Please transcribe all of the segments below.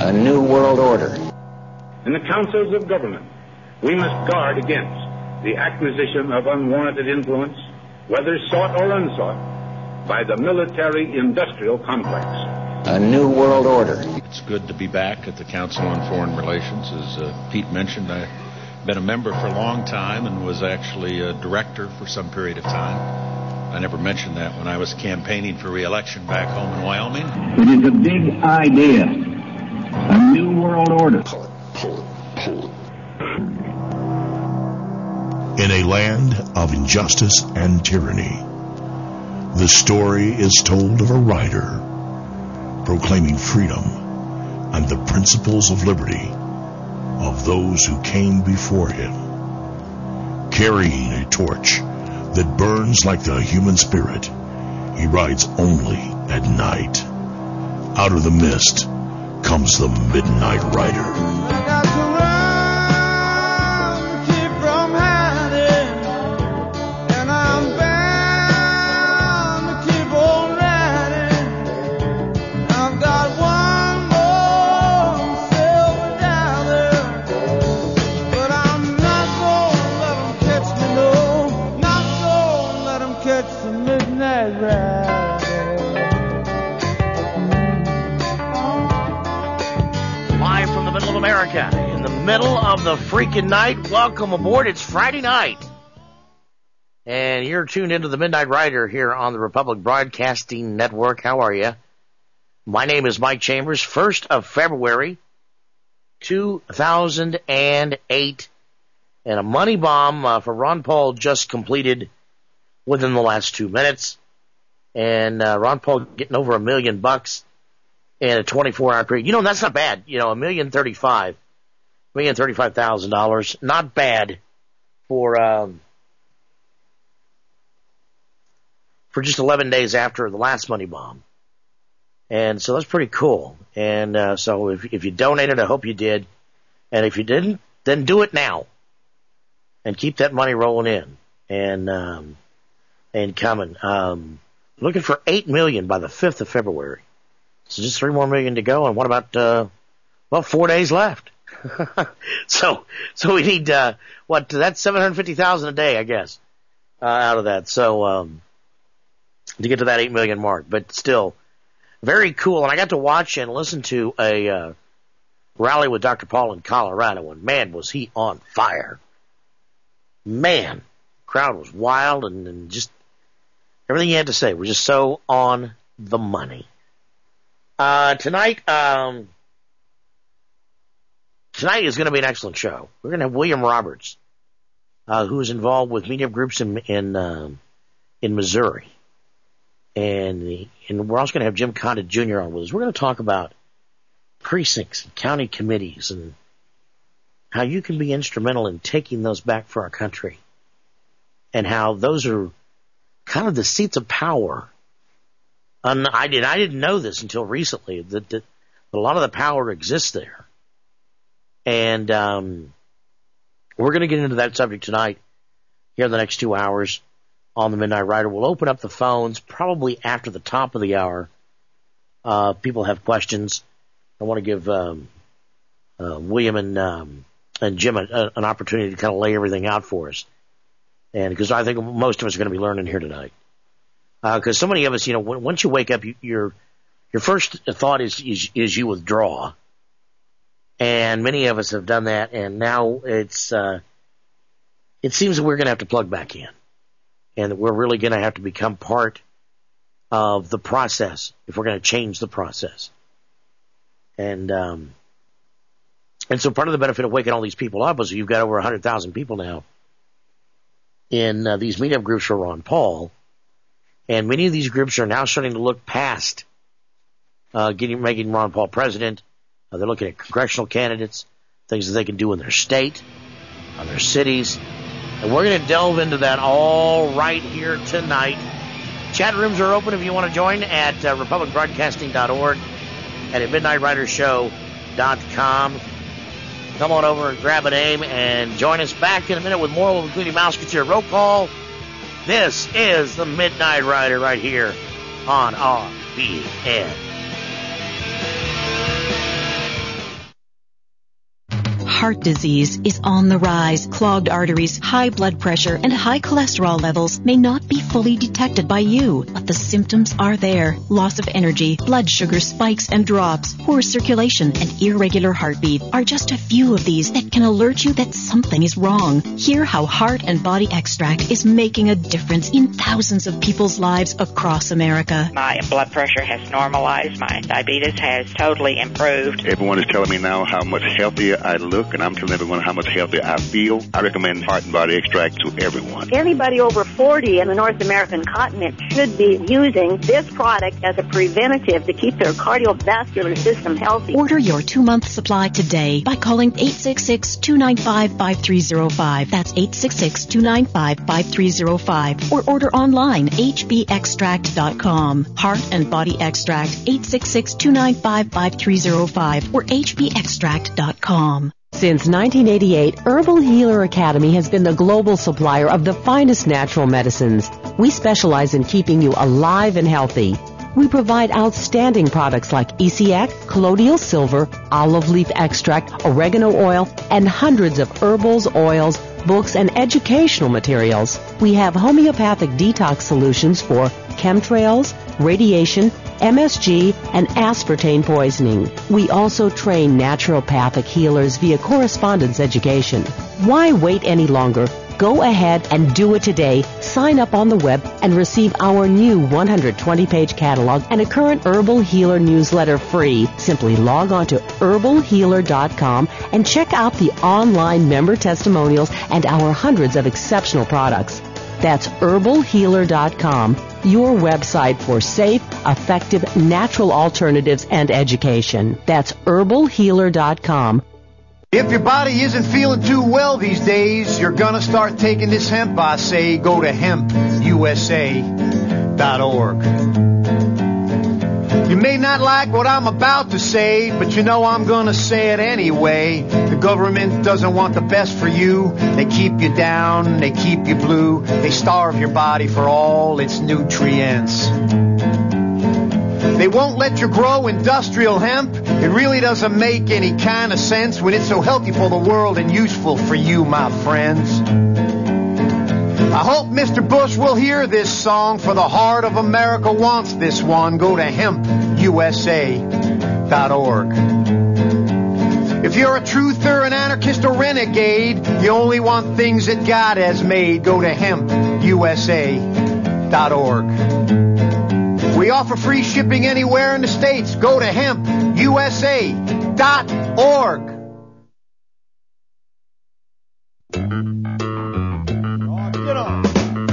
A new world order. In the councils of government, we must guard against the acquisition of unwarranted influence, whether sought or unsought, by the military-industrial complex. A new world order. It's good to be back at the Council on Foreign Relations. As Pete mentioned, I've been a member for a long time and was actually a director for some period of time. I never mentioned that when I was campaigning for re-election back home in Wyoming. It is a big idea. A new world order. Pull it. In a land of injustice and tyranny, the story is told of a rider proclaiming freedom and the principles of liberty of those who came before him, carrying a torch that burns like the human spirit. He rides only at night. Out of the mist comes the Midnight Rider. In the middle of the freaking night, welcome aboard. It's Friday night, and you're tuned into the Midnight Rider here on the Republic Broadcasting Network. How are you? My name is Mike Chambers. 1st of February, 2008, and a money bomb for Ron Paul just completed within the last 2 minutes, and Ron Paul getting over $1 million in a 24-hour period. You know, that's not bad. You know, $1,035,000. Not bad for just 11 days after the last money bomb. And so that's pretty cool. And so if you donated, I hope you did. And if you didn't, then do it now. And keep that money rolling in and coming. Looking for $8 million by the 5th of February. So just 3 more million to go, and what about 4 days left? so we need that's $750,000 a day, I guess, out of that. So to get to that 8 million mark, but still very cool. And I got to watch and listen to a rally with Dr. Paul in Colorado, and man, was he on fire! Man, crowd was wild, and just everything he had to say was just so on the money. Tonight is going to be an excellent show. We're going to have William Roberts, who is involved with media groups in Missouri, and we're also going to have Jim Condit Jr. on with us. We're going to talk about precincts and county committees and how you can be instrumental in taking those back for our country, and how those are kind of the seats of power. And I didn't know this until recently, that a lot of the power exists there. And we're going to get into that subject tonight, here in the next 2 hours on the Midnight Rider. We'll open up the phones probably after the top of the hour. People have questions. I want to give William and Jim an opportunity to kind of lay everything out for us. And because I think most of us are going to be learning here tonight. Because so many of us, you know, once you wake up, your first thought is you withdraw, and many of us have done that, and now it seems that we're going to have to plug back in, and that we're really going to have to become part of the process if we're going to change the process, and so part of the benefit of waking all these people up is you've got over 100,000 people now in these meetup groups for Ron Paul. And many of these groups are now starting to look past making Ron Paul president. They're looking at congressional candidates, things that they can do in their state, in their cities. And we're going to delve into that all right here tonight. Chat rooms are open if you want to join at republicbroadcasting.org and at midnightridershow.com. Come on over and grab a name and join us back in a minute with more, including Mouseketeer Roll Call. This is the Midnight Rider right here on RBN. heart disease is on the rise. Clogged arteries, high blood pressure, and high cholesterol levels may not be fully detected by you, but the symptoms are there. Loss of energy, blood sugar spikes and drops, poor circulation, and irregular heartbeat are just a few of these that can alert you that something is wrong. Hear how Heart and Body Extract is making a difference in thousands of people's lives across America. My blood pressure has normalized. My diabetes has totally improved. Everyone is telling me now how much healthier I look, and I'm telling everyone how much healthier I feel. I recommend Heart and Body Extract to everyone. Anybody over 40 in the North American continent should be using this product as a preventative to keep their cardiovascular system healthy. Order your 2-month supply today by calling 866-295-5305. That's 866-295-5305. Or order online, hbextract.com. Heart and Body Extract, 866-295-5305 or hbextract.com. Since 1988, Herbal Healer Academy has been the global supplier of the finest natural medicines. We specialize in keeping you alive and healthy. We provide outstanding products like ECX, colloidal silver, olive leaf extract, oregano oil, and hundreds of herbals, oils, books, and educational materials. We have homeopathic detox solutions for chemtrails, radiation, MSG, and aspartame poisoning. We also train naturopathic healers via correspondence education. Why wait any longer? Go ahead and do it today. Sign up on the web and receive our new 120-page catalog and a current Herbal Healer newsletter free. Simply log on to herbalhealer.com and check out the online member testimonials and our hundreds of exceptional products. That's herbalhealer.com, your website for safe, effective, natural alternatives and education. That's herbalhealer.com. If your body isn't feeling too well these days, you're gonna start taking this hemp, I say. Go to hempusa.org. You may not like what I'm about to say, but you know I'm gonna say it anyway. The government doesn't want the best for you. They keep you down, they keep you blue. They starve your body for all its nutrients. They won't let you grow industrial hemp. It really doesn't make any kind of sense when it's so healthy for the world and useful for you, my friends. I hope Mr. Bush will hear this song, for the heart of America wants this one. Go to hempusa.org. If you're a truther, an anarchist, or renegade, you only want things that God has made. Go to hempusa.org. We offer free shipping anywhere in the States. Go to hempusa.org. Get on.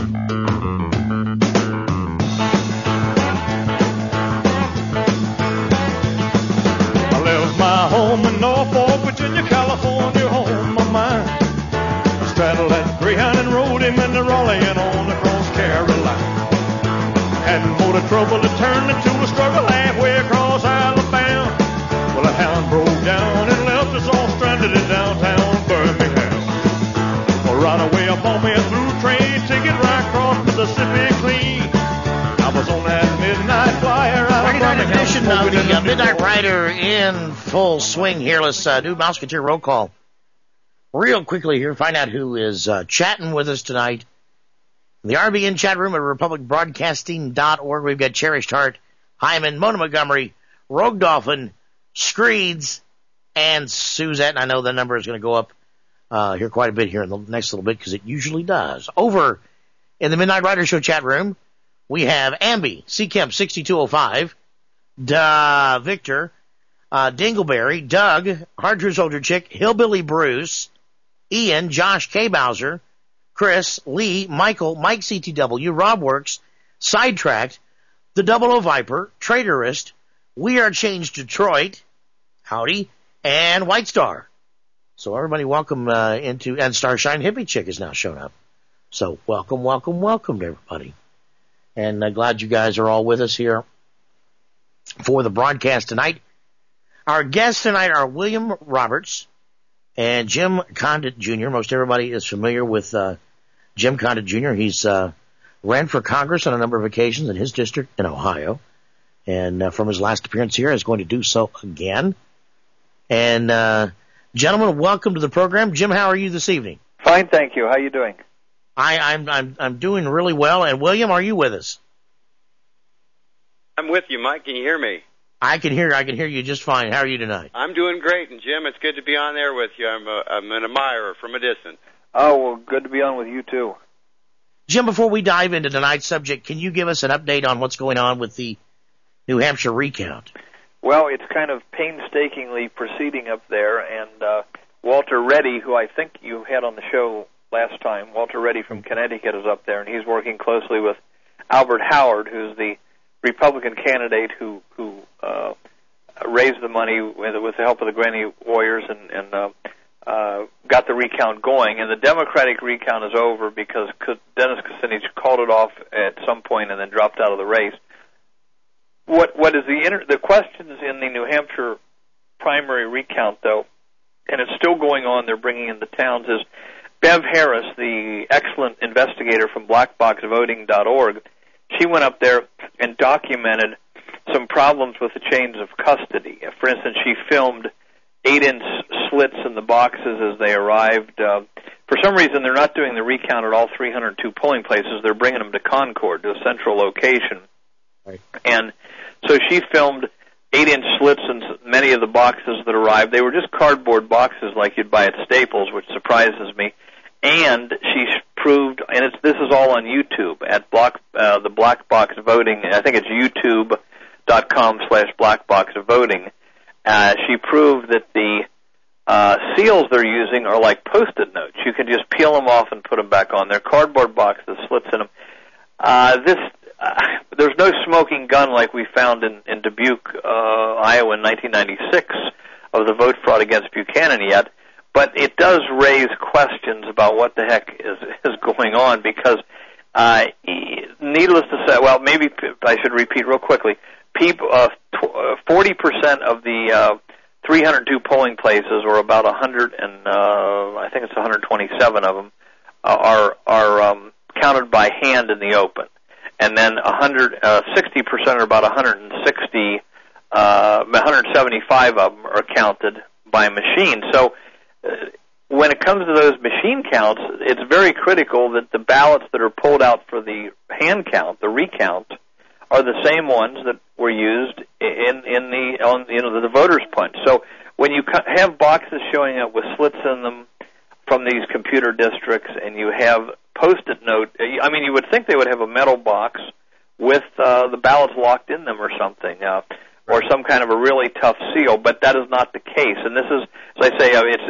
I left my home in Norfolk, Virginia, California, home of mine. I straddled that Greyhound and rode him into Raleigh and on across Carolina. Had more to trouble to turn into a struggle halfway across Alabama. Well, a hound broke down and left us all stranded in downtown Birmingham. Well, right away up on me a through train ticket right across Mississippi clean. I was on that midnight flyer. 39th edition of the Midnight Rider in full swing here. Let's do Mouseketeer roll call real quickly here. Find out who is chatting with us tonight. The RBN chat room at republicbroadcasting.org. We've got Cherished Heart, Hyman, Mona Montgomery, Rogue Dolphin, Screeds, and Suzette. And I know the number is going to go up here quite a bit here in the next little bit because it usually does. Over in the Midnight Rider Show chat room, we have Ambi, C. Kemp 6205, Victor, Dingleberry, Doug, Hard True Soldier Chick, Hillbilly Bruce, Ian, Josh K. Bowser, Chris, Lee, Michael, Mike CTW, Rob Works, Sidetracked, The Double O Viper, Traitorist, We Are Changed Detroit, Howdy, and White Star. So everybody welcome and Starshine Hippie Chick has now shown up. So welcome to everybody. And glad you guys are all with us here for the broadcast tonight. Our guests tonight are William Roberts and Jim Condit Jr. Most everybody is familiar with Jim Condit Jr. He's ran for Congress on a number of occasions in his district in Ohio. And from his last appearance here is going to do so again. And Gentlemen, welcome to the program. Jim, how are you this evening? Fine, thank you. How are you doing? I'm doing really well. And William, are you with us? I'm with you, Mike. Can you hear me? I can hear you just fine. How are you tonight? I'm doing great, and Jim, it's good to be on there with you. I'm an admirer from a distance. Oh, well, good to be on with you, too. Jim, before we dive into tonight's subject, can you give us an update on what's going on with the New Hampshire recount? Well, it's kind of painstakingly proceeding up there, and Walter Reddy, who I think you had on the show last time, Walter Reddy from Connecticut is up there, and he's working closely with Albert Howard, who's the Republican candidate who raised the money with the help of the Granny Warriors and got the recount going. And the Democratic recount is over because Dennis Kucinich called it off at some point and then dropped out of the race. What is the questions in the New Hampshire primary recount, though, and it's still going on, they're bringing in the towns, is Bev Harris, the excellent investigator from blackboxvoting.org, she went up there and documented some problems with the chains of custody. For instance, she filmed 8-inch slits in the boxes as they arrived. For some reason, they're not doing the recount at all 302 polling places. They're bringing them to Concord, to a central location. Right. And so she filmed 8-inch slits in many of the boxes that arrived. They were just cardboard boxes like you'd buy at Staples, which surprises me. And she proved, and this is all on YouTube at the Black Box Voting. I think it's youtube.com/blackboxvoting. She proved that the seals they're using are like Post-it notes. You can just peel them off and put them back on. They're cardboard boxes, slits in them. There's no smoking gun like we found in Dubuque, Iowa in 1996 of the vote fraud against Buchanan yet. But it does raise questions about what the heck is going on because, needless to say, well, maybe I should repeat real quickly. 40% of the 302 polling places, or about 100 and I think it's 127 of them, are counted by hand in the open, and then 60%, or about 175 of them are counted by machine. So when it comes to those machine counts, it's very critical that the ballots that are pulled out for the hand count, the recount, are the same ones that were used in the voters' punch. So when you have boxes showing up with slits in them from these computer districts, and you have Post-it note, I mean, you would think they would have a metal box with the ballots locked in them or something, or some kind of a really tough seal, but that is not the case. And this is, as I say, it's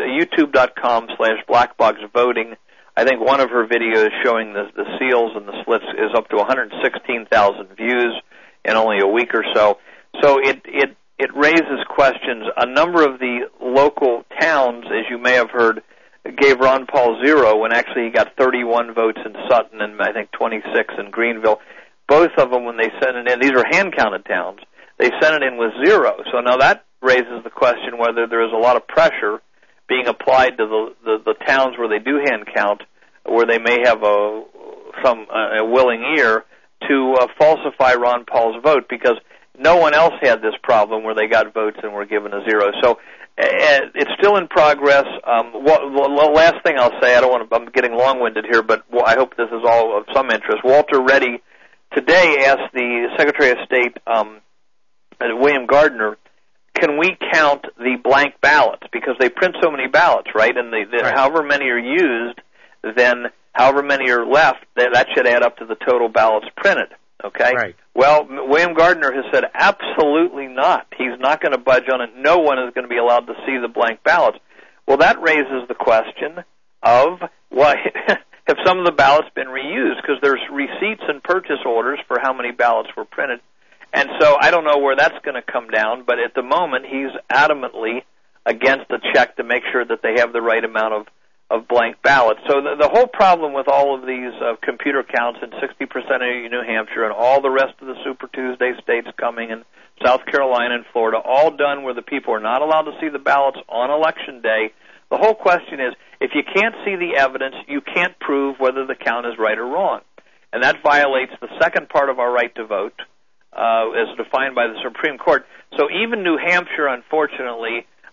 youtube.com/blackboxvoting. I think one of her videos showing the seals and the slits is up to 116,000 views in only a week or so. So it raises questions. A number of the local towns, as you may have heard, gave Ron Paul 0 when actually he got 31 votes in Sutton and I think 26 in Greenville. Both of them, when they sent it in, these are hand-counted towns, they sent it in with 0. So now that raises the question whether there is a lot of pressure being applied to the towns where they do hand count, where they may have a willing ear to falsify Ron Paul's vote, because no one else had this problem where they got votes and were given a 0. So it's still in progress. The last thing I'll say, I'm getting long-winded here, but I hope this is all of some interest. Walter Reddy today asked the Secretary of State, William Gardner, can we count the blank ballots? Because they print so many ballots, right? And right. However many are used, then however many are left, that should add up to the total ballots printed, okay? Right. Well, William Gardner has said absolutely not. He's not going to budge on it. No one is going to be allowed to see the blank ballots. Well, that raises the question of why have some of the ballots been reused? Because there's receipts and purchase orders for how many ballots were printed. And so I don't know where that's going to come down, but at the moment he's adamantly against a check to make sure that they have the right amount of blank ballots. So the whole problem with all of these computer counts in 60% of New Hampshire and all the rest of the Super Tuesday states coming in South Carolina and Florida, all done where the people are not allowed to see the ballots on Election Day. The whole question is, if you can't see the evidence, you can't prove whether the count is right or wrong. And that violates the second part of our right to vote, as defined by the Supreme Court. So even New Hampshire, unfortunately,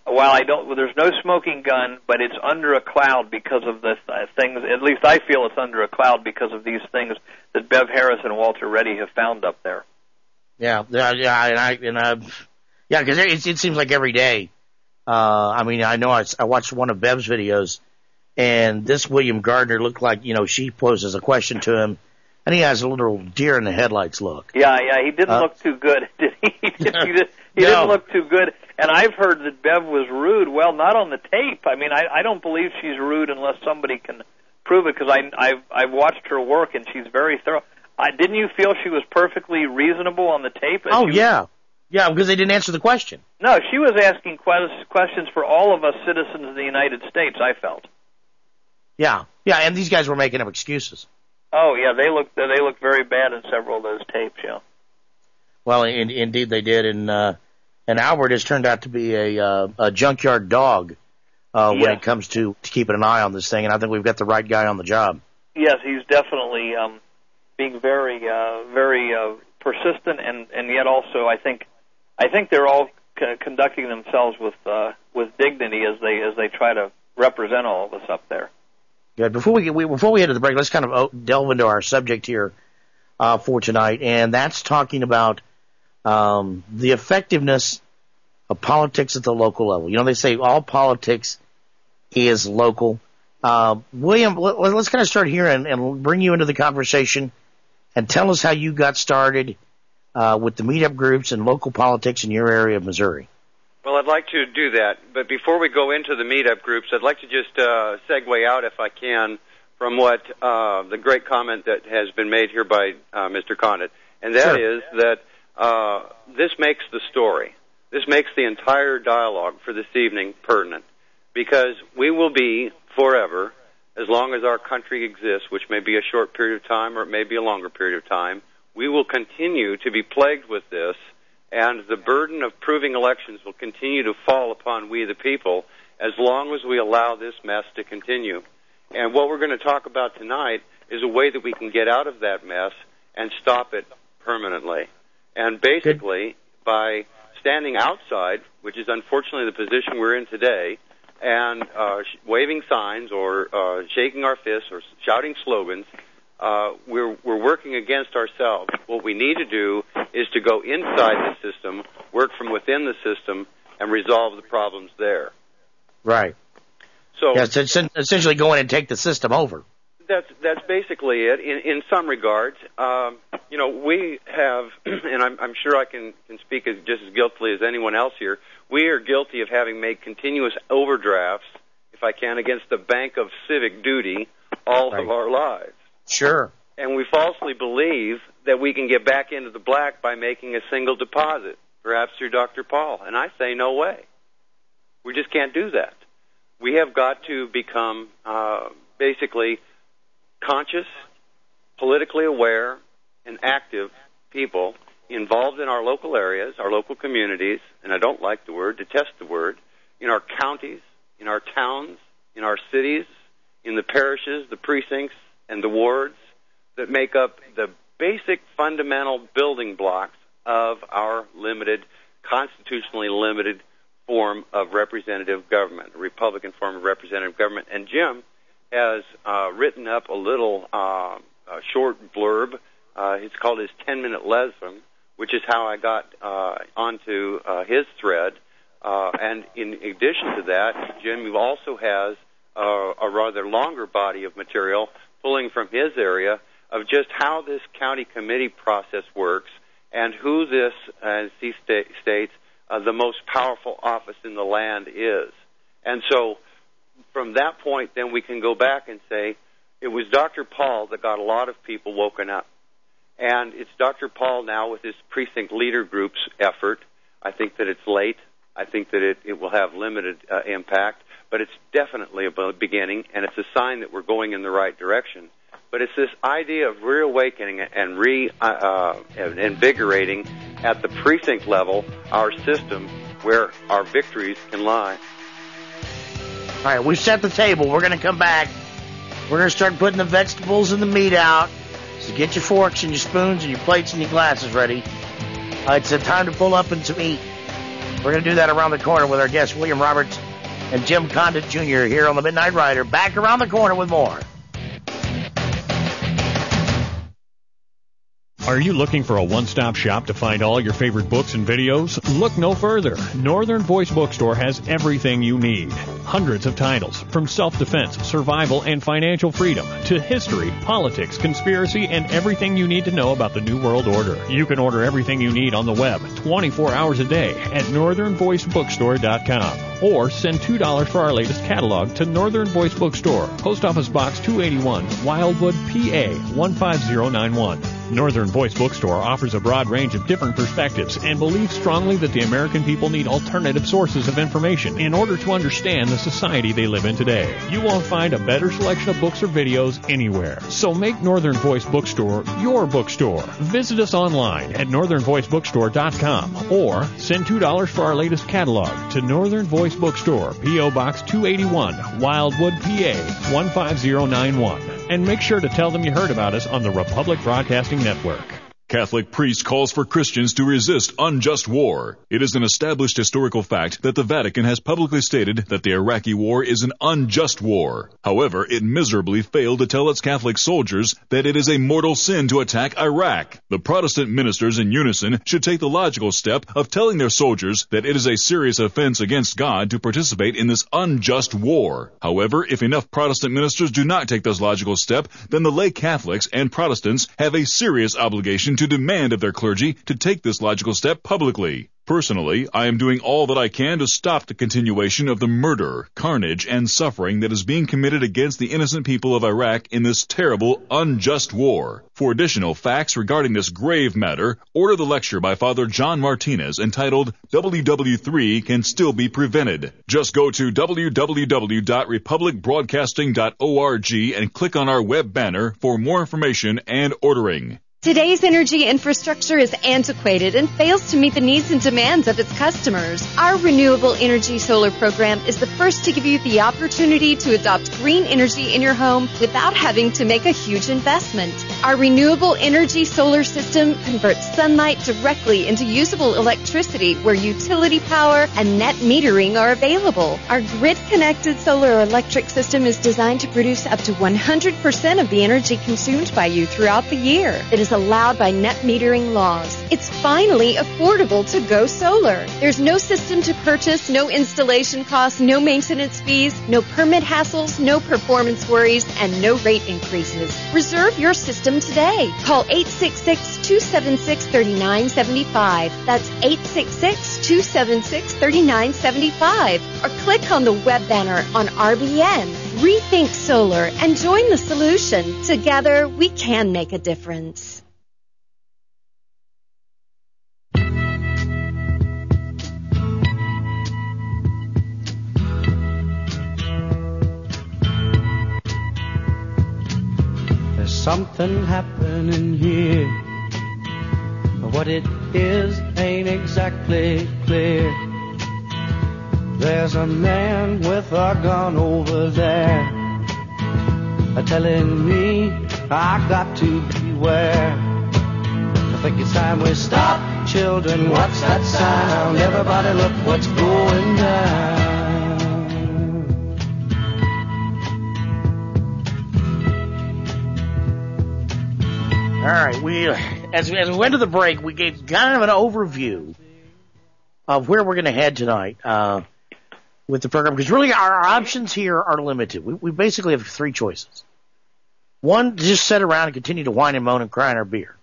there's no smoking gun, but it's under a cloud because of the things. At least I feel it's under a cloud because of these things that Bev Harris and Walter Reddy have found up there. Yeah, because it seems like every day. I mean, I know I watched one of Bev's videos, and this William Gardner looked like, she poses a question to him, and he has a little deer in the headlights look. Yeah, he didn't look too good, did he? He didn't look too good. And I've heard that Bev was rude. Well, not on the tape. I mean, I don't believe she's rude unless somebody can prove it, because I've watched her work, and she's very thorough. Didn't you feel she was perfectly reasonable on the tape? Yeah, because they didn't answer the question. No, she was asking questions for all of us citizens of the United States, I felt. Yeah, and these guys were making up excuses. Oh, yeah, they looked very bad in several of those tapes, yeah. Well, indeed they did, and Albert has turned out to be a junkyard dog when it comes to keeping an eye on this thing, and I think we've got the right guy on the job. Yes, he's definitely being very, very persistent, and yet also I think they're all conducting themselves with dignity as they try to represent all of us up there. Good. Before we head to the break, let's kind of delve into our subject here for tonight, and that's talking about the effectiveness of politics at the local level. They say all politics is local. William, let's kind of start here and bring you into the conversation and tell us how you got started with the meetup groups and local politics in your area of Missouri. Well, I'd like to do that, but before we go into the meetup groups, I'd like to just segue out, if I can, from what the great comment that has been made here by Mr. Condit, and that is that this makes the story. This makes the entire dialogue for this evening pertinent, because we will be forever, as long as our country exists, which may be a short period of time or it may be a longer period of time, we will continue to be plagued with this, and the burden of proving elections will continue to fall upon we the people as long as we allow this mess to continue. And what we're going to talk about tonight is a way that we can get out of that mess and stop it permanently. And basically, by standing outside, which is unfortunately the position we're in today, and waving signs or shaking our fists or shouting slogans, we're working against ourselves. What we need to do is to go inside the system, work from within the system, and resolve the problems there. Right. So it's essentially go in and take the system over. That's basically it. In some regards, we have, and I'm sure I can speak just as guiltily as anyone else here. We are guilty of having made continuous overdrafts, if I can, against the bank of civic duty all of our lives. Sure. And we falsely believe that we can get back into the black by making a single deposit, perhaps through Dr. Paul. And I say no way. We just can't do that. We have got to become basically conscious, politically aware, and active people involved in our local areas, our local communities, and I don't like the word, detest the word, in our counties, in our towns, in our cities, in the parishes, the precincts, and the wards that make up the basic fundamental building blocks of our constitutionally limited form of representative government, a Republican form of representative government. And Jim has written up a little short blurb. It's called his 10-minute lesson, which is how I got onto his thread. And in addition to that, Jim also has a rather longer body of material pulling from his area of just how this county committee process works and who this, as he states, the most powerful office in the land is. And so from that point, then we can go back and say it was Dr. Paul that got a lot of people woken up. And it's Dr. Paul now with his precinct leader group's effort. I think that it's late. I think that it will have limited impact. But it's definitely a beginning, and it's a sign that we're going in the right direction. But it's this idea of reawakening and invigorating at the precinct level our system where our victories can lie. All right, we've set the table. We're going to come back. We're going to start putting the vegetables and the meat out. So get your forks and your spoons and your plates and your glasses ready. It's time to pull up and to eat. We're going to do that around the corner with our guests, William Roberts and Jim Condit Jr. here on the Midnight Rider. Back around the corner with more. Are you looking for a one-stop shop to find all your favorite books and videos? Look no further. Northern Voice Bookstore has everything you need. Hundreds of titles, from self-defense, survival, and financial freedom, to history, politics, conspiracy, and everything you need to know about the New World Order. You can order everything you need on the web 24 hours a day at northernvoicebookstore.com. Or send $2 for our latest catalog to Northern Voice Bookstore, Post Office Box 281, Wildwood, PA 15091. Northern Voice Bookstore offers a broad range of different perspectives and believes strongly that the American people need alternative sources of information in order to understand the society they live in today. You won't find a better selection of books or videos anywhere. So make Northern Voice Bookstore your bookstore. Visit us online at northernvoicebookstore.com or send $2 for our latest catalog to Northern Voice Bookstore, P.O. Box 281, Wildwood, PA 15091. And make sure to tell them you heard about us on the Republic Broadcasting Network. Catholic priest calls for Christians to resist unjust war. It is an established historical fact that the Vatican has publicly stated that the Iraqi war is an unjust war. However, it miserably failed to tell its Catholic soldiers that it is a mortal sin to attack Iraq. The Protestant ministers in unison should take the logical step of telling their soldiers that it is a serious offense against God to participate in this unjust war. However, if enough Protestant ministers do not take this logical step, then the lay Catholics and Protestants have a serious obligation to demand of their clergy to take this logical step publicly. Personally, I am doing all that I can to stop the continuation of the murder, carnage, and suffering that is being committed against the innocent people of Iraq in this terrible, unjust war. For additional facts regarding this grave matter, order the lecture by Father John Martinez entitled WW3 Can Still Be Prevented. Just go to www.republicbroadcasting.org and click on our web banner for more information and ordering. Today's energy infrastructure is antiquated and fails to meet the needs and demands of its customers. Our Renewable Energy Solar program is the first to give you the opportunity to adopt green energy in your home without having to make a huge investment. Our Renewable Energy Solar system converts sunlight directly into usable electricity where utility power and net metering are available. Our grid-connected solar electric system is designed to produce up to 100% of the energy consumed by you throughout the year. It is allowed by net metering laws. It's finally affordable to go solar. There's no system to purchase, no installation costs, no maintenance fees, no permit hassles, no performance worries, and no rate increases. Reserve your system today. Call 866-276-3975. That's 866-276-3975. Or click on the web banner on RBN. Rethink Solar and join the solution. Together, we can make a difference. There's something happening here, but what it is ain't exactly clear. There's a man with a gun over there, telling me I got to beware. I think it's time we stop, children. What's that sound? Everybody look what's going down. All right, as we went to the break, we gave kind of an overview of where we're going to head tonight with the program, because really our options here are limited. We basically have three choices. One, to just sit around and continue to whine and moan and cry in our beer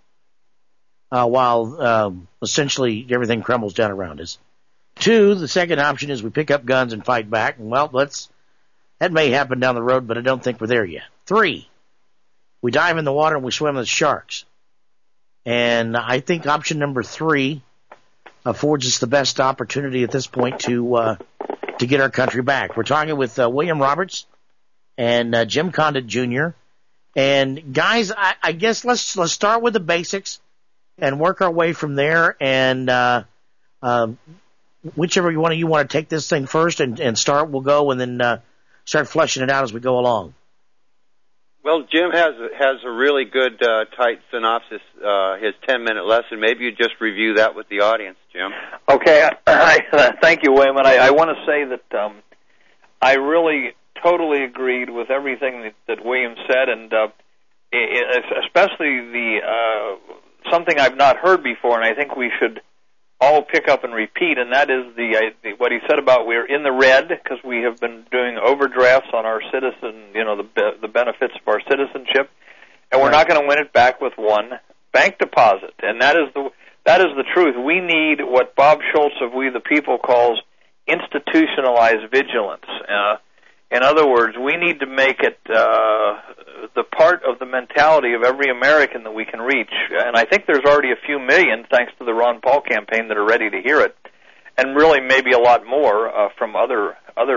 while essentially everything crumbles down around us. Two, the second option is we pick up guns and fight back. And, well, that may happen down the road, but I don't think we're there yet. Three, we dive in the water and we swim with sharks. And I think option number three affords us the best opportunity at this point to get our country back. We're talking with William Roberts and Jim Condit Jr. And guys, I guess let's start with the basics and work our way from there. And whichever you want to take this thing first and start, we'll go, and then start fleshing it out as we go along. Well, Jim has a really good tight synopsis, his 10-minute lesson. Maybe you just review that with the audience, Jim. Okay. Thank you, William. And I want to say that I really totally agreed with everything that William said, and especially something I've not heard before, and I think we should all pick up and repeat, and that is what he said about we're in the red because we have been doing overdrafts on our citizen, the benefits of our citizenship, and we're not going to win it back with one bank deposit. And that is the truth. We need what Bob Schultz of We the People calls institutionalized vigilance. In other words, we need to make it the part of the mentality of every American that we can reach. And I think there's already a few million, thanks to the Ron Paul campaign, that are ready to hear it. And really maybe a lot more from other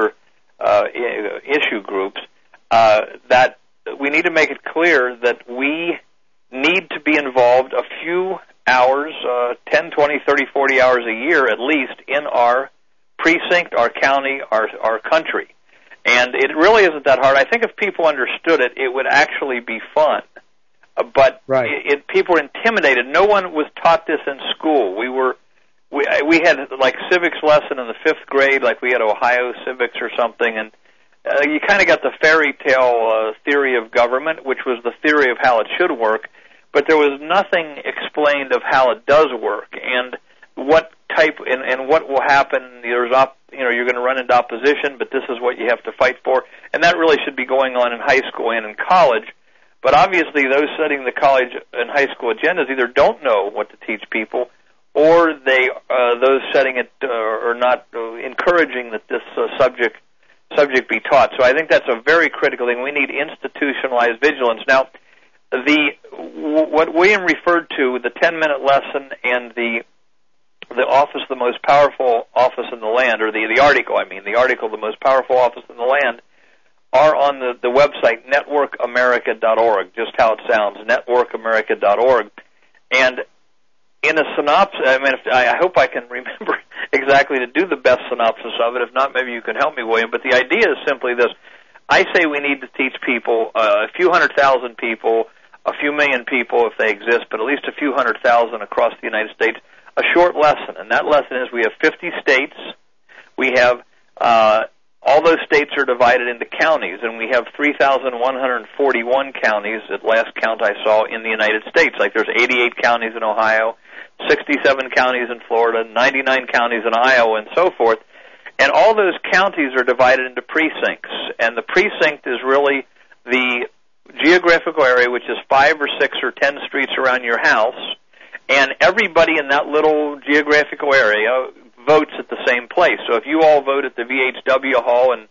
issue groups, that we need to make it clear that we need to be involved a few hours, 10, 20, 30, 40 hours a year at least, in our precinct, our county, our country. And it really isn't that hard. I think if people understood it, it would actually be fun. But people are intimidated. No one was taught this in school. We had like civics lesson in the 5th grade, like we had Ohio civics or something, and you kind of got the fairy tale theory of government, which was the theory of how it should work, but there was nothing explained of how it does work and what type and what will happen. You're going to run into opposition, but this is what you have to fight for, and that really should be going on in high school and in college. But obviously, those setting the college and high school agendas either don't know what to teach people, or those setting it are not encouraging that this subject be taught. So I think that's a very critical thing. We need institutionalized vigilance. Now, what William referred to, the 10-minute lesson and the office, the most powerful office in the land, or the article, the most powerful office in the land, are on the website networkamerica.org, just how it sounds, networkamerica.org. And in a synopsis, I hope I can remember exactly to do the best synopsis of it. If not, maybe you can help me, William. But the idea is simply this. I say we need to teach people, a few 100,000 people, a few million people if they exist, but at least a few 100,000 across the United States, a short lesson. And that lesson is we have 50 states. We have all those states are divided into counties, and we have 3,141 counties at last count I saw in the United States. Like there's 88 counties in Ohio, 67 counties in Florida, 99 counties in Iowa, and so forth. And all those counties are divided into precincts. And the precinct is really the geographical area, which is 5 or 6 or 10 streets around your house. And everybody in that little geographical area votes at the same place. So if you all vote at the VHW Hall in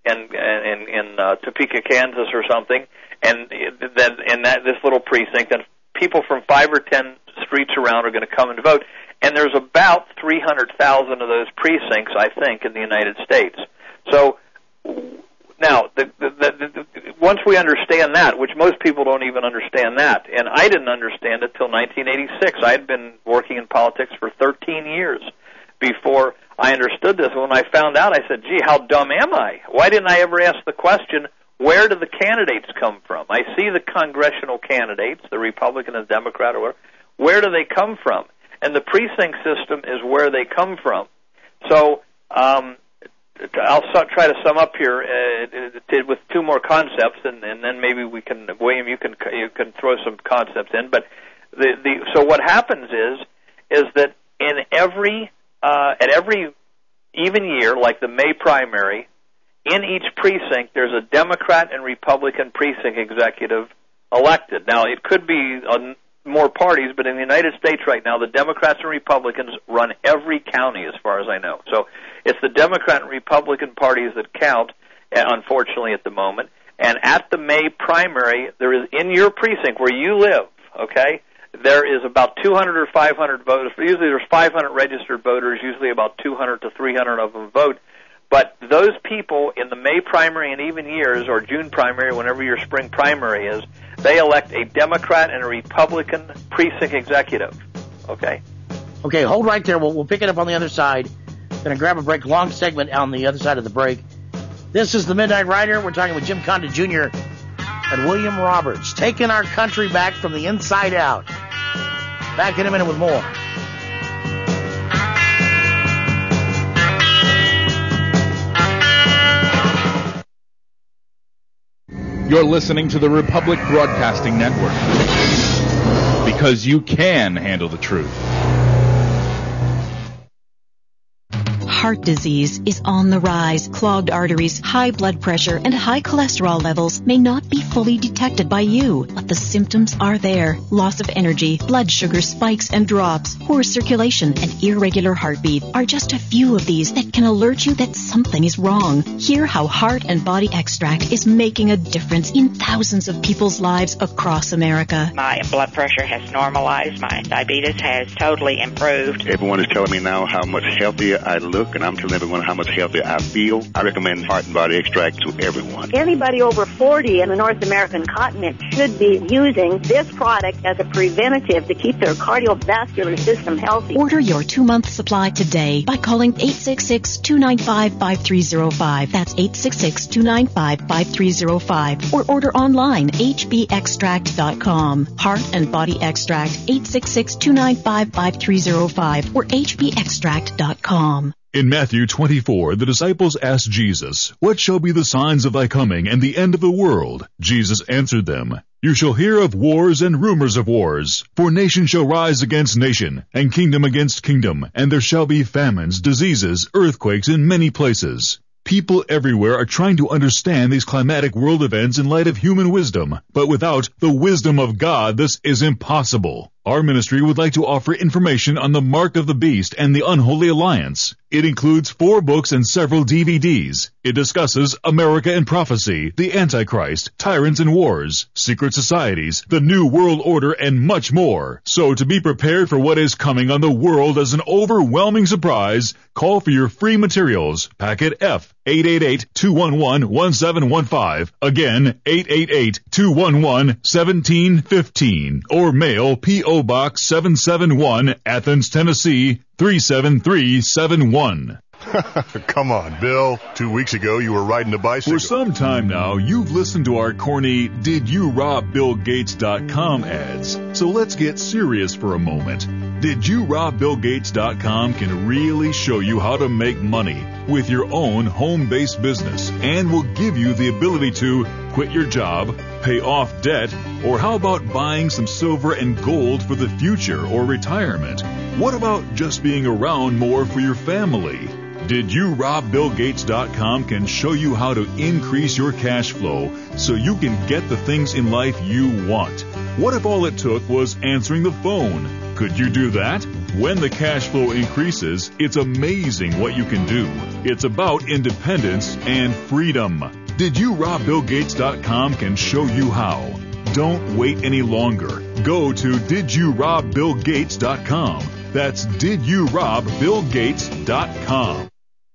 Topeka, Kansas, or something, and then in this little precinct, then people from 5 or 10 streets around are going to come and vote. And there's about 300,000 of those precincts, I think, in the United States. So now, once we understand that, which most people don't even understand that, and I didn't understand it till 1986. I had been working in politics for 13 years before I understood this. When I found out, I said, gee, how dumb am I? Why didn't I ever ask the question, where do the candidates come from? I see the congressional candidates, the Republican and Democrat or whatever. Where do they come from? And the precinct system is where they come from. So I'll try to sum up here with 2 more concepts, and then maybe we can, William, you can throw some concepts in. But so what happens is that in at every even year, like the May primary, in each precinct there's a Democrat and Republican precinct executive elected. Now it could be more parties, but in the United States right now, the Democrats and Republicans run every county, as far as I know. So it's the Democrat and Republican parties that count, unfortunately, at the moment. And at the May primary, there is, in your precinct where you live, okay, there is about 200 or 500 voters. Usually there's 500 registered voters, usually about 200 to 300 of them vote. But those people in the May primary and even years, or June primary, whenever your spring primary is, they elect a Democrat and a Republican precinct executive. Okay? Okay, hold right there. We'll pick it up on the other side. Going to grab a break. Long segment on the other side of the break. This is the Midnight Rider. We're talking with Jim Conda Jr. and William Roberts, taking our country back from the inside out. Back in a minute with more. You're listening to the Republic Broadcasting Network, because you can handle the truth. Heart disease is on the rise. Clogged arteries, high blood pressure, and high cholesterol levels may not be fully detected by you, but the symptoms are there. Loss of energy, blood sugar spikes and drops, poor circulation, and irregular heartbeat are just a few of these that can alert you that something is wrong. Hear how Heart and Body Extract is making a difference in thousands of people's lives across America. My blood pressure has normalized. My diabetes has totally improved. Everyone is telling me now how much healthier I look, and I'm telling everyone how much healthier I feel. I recommend Heart and Body Extract to everyone. Anybody over 40 in the North American continent should be using this product as a preventative to keep their cardiovascular system healthy. Order your 2-month supply today by calling 866-295-5305. That's 866-295-5305. Or order online, hbextract.com. Heart and Body Extract, 866-295-5305 or hbextract.com. In Matthew 24, the disciples asked Jesus, "What shall be the signs of thy coming and the end of the world?" Jesus answered them, "You shall hear of wars and rumors of wars. For nation shall rise against nation, and kingdom against kingdom, and there shall be famines, diseases, earthquakes in many places." People everywhere are trying to understand these climatic world events in light of human wisdom, but without the wisdom of God, this is impossible. Our ministry would like to offer information on the Mark of the Beast and the Unholy Alliance. It includes 4 books and several DVDs. It discusses America and Prophecy, the Antichrist, Tyrants and Wars, Secret Societies, the New World Order, and much more. So to be prepared for what is coming on the world as an overwhelming surprise, call for your free materials. Packet F, 888-211-1715. Again, 888-211-1715. Or mail P.O. Box 771, Athens, Tennessee, 37371. Come on, Bill. 2 weeks ago, you were riding a bicycle. For some time now, you've listened to our corny DidYouRobBillGates.com ads. So let's get serious for a moment. DidYouRobBillGates.com can really show you how to make money with your own home-based business and will give you the ability to quit your job, pay off debt, or how about buying some silver and gold for the future or retirement? What about just being around more for your family? DidYouRobBillGates.com can show you how to increase your cash flow so you can get the things in life you want. What if all it took was answering the phone? Could you do that? When the cash flow increases, it's amazing what you can do. It's about independence and freedom. DidYouRobBillGates.com can show you how. Don't wait any longer. Go to DidYouRobBillGates.com. That's DidYouRobBillGates.com.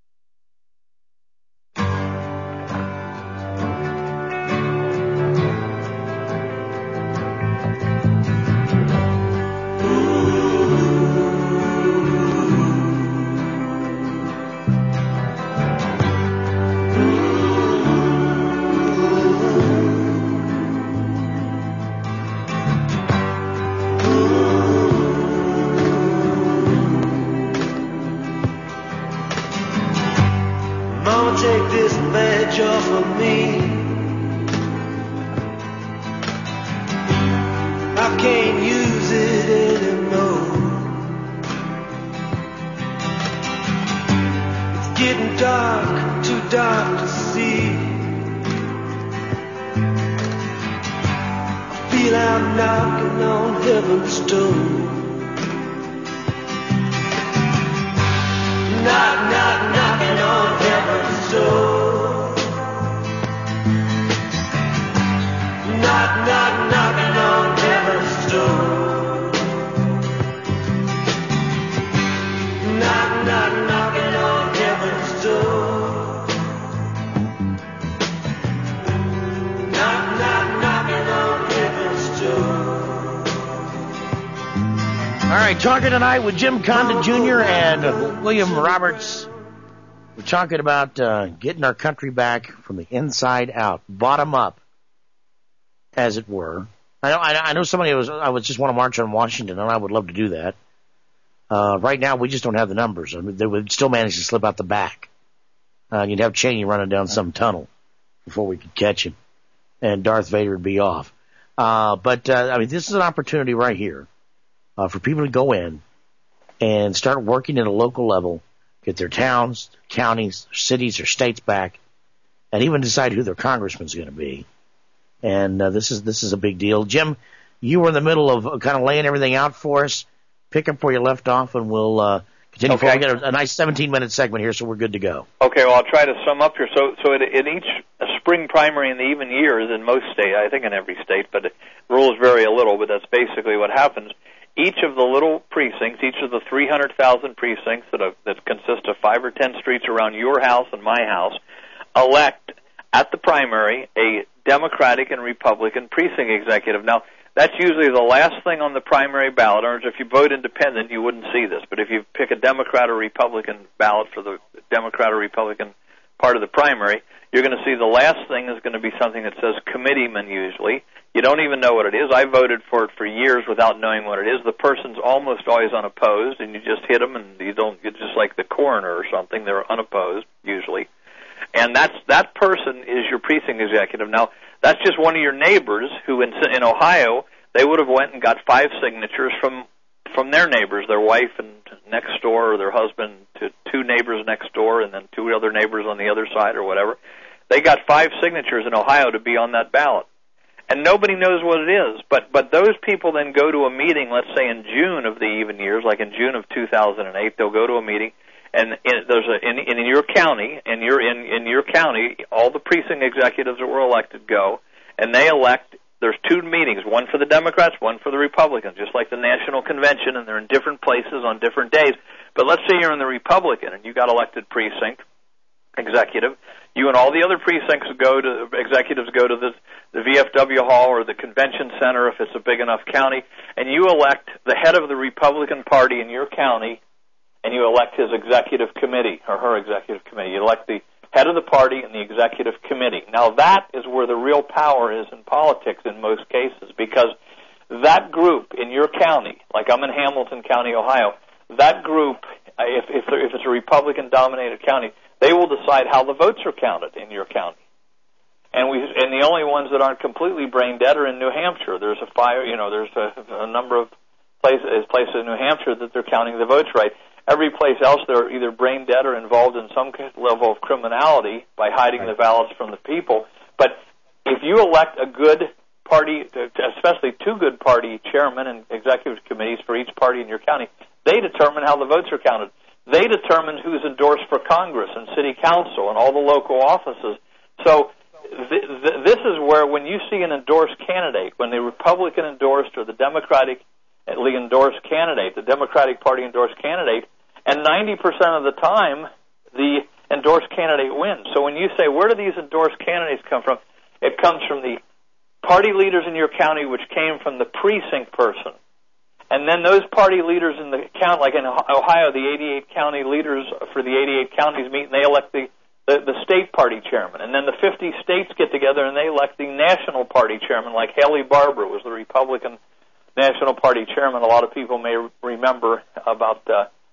Talking tonight with Jim Condon Jr. and William Roberts. We're talking about getting our country back from the inside out, bottom up. as it were. I know somebody I would just want to march on Washington, and I would love to do that. Right now, we just don't have the numbers. I mean, they would still manage to slip out the back. You'd have Cheney running down some tunnel before we could catch him, and Darth Vader would be off. But I mean, this is an opportunity right here for people to go in and start working at a local level, get their towns, their counties, their cities, their states back, and even decide who their congressman's going to be. And this is a big deal. Jim, you were in the middle of kind of laying everything out for us. Pick up where you left off, and we'll continue. Okay. We got a nice 17-minute segment here, so we're good to go. Okay, well, I'll try to sum up here. So in each spring primary in the even years in most states, I think in every state, but the rules vary a little, but that's basically what happens. Each of the little precincts, each of the 300,000 precincts that consist of 5 or 10 streets around your house and my house, elect at the primary a Democratic and Republican precinct executive. Now, that's usually the last thing on the primary ballot. Or if you vote independent, you wouldn't see this. But if you pick a Democrat or Republican ballot for the Democrat or Republican part of the primary, you're going to see the last thing is going to be something that says committeeman usually. You don't even know what it is. I voted for it for years without knowing what it is. The person's almost always unopposed, and you just hit them, and you're just like the coroner or something. They're unopposed usually. And that person is your precinct executive. Now, that's just one of your neighbors who in Ohio, they would have went and got 5 signatures from their neighbors, their wife and next door, or their husband to 2 neighbors next door, and then 2 other neighbors on the other side or whatever. They got 5 signatures in Ohio to be on that ballot. And nobody knows what it is. But those people then go to a meeting, let's say in June of the even years, like in June of 2008, they'll go to a meeting. And in your county, in your county, all the precinct executives that were elected go, and they elect. There's 2 meetings, one for the Democrats, one for the Republicans, just like the national convention, and they're in different places on different days. But let's say you're in the Republican and you got elected precinct executive. You and all the other precincts executives go to the VFW hall or the convention center if it's a big enough county, and you elect the head of the Republican Party in your county. And you elect his executive committee, or her executive committee. You elect the head of the party and the executive committee. Now, that is where the real power is in politics in most cases, because that group in your county, like I'm in Hamilton County, Ohio, that group, if it's a Republican-dominated county, they will decide how the votes are counted in your county. And the only ones that aren't completely brain dead are in New Hampshire. There's a number of places in New Hampshire that they're counting the votes right. Every place else, they're either brain dead or involved in some level of criminality by hiding the ballots from the people. But if you elect a good party, especially 2 good party chairmen and executive committees for each party in your county, they determine how the votes are counted. They determine who's endorsed for Congress and city council and all the local offices. So this is where when you see an endorsed candidate, when the Republican endorsed or the Democratic endorsed candidate, the Democratic Party endorsed candidate, and 90% of the time, the endorsed candidate wins. So when you say, where do these endorsed candidates come from? It comes from the party leaders in your county, which came from the precinct person. And then those party leaders in the county, like in Ohio, the 88 county leaders for the 88 counties meet, and they elect the state party chairman. And then the 50 states get together, and they elect the national party chairman, like Haley Barbour was the Republican National Party chairman. A lot of people may remember about